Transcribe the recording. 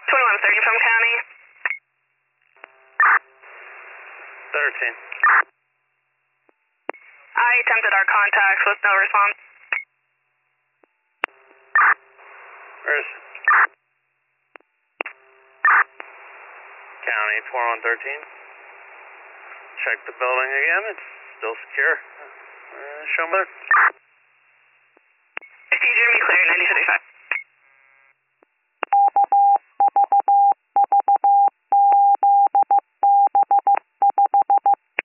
2130 from county. 13. I attempted our contacts with no response. Where's county 4113? Check the building again. It's still secure. Show me. Procedure to be clear, 9055.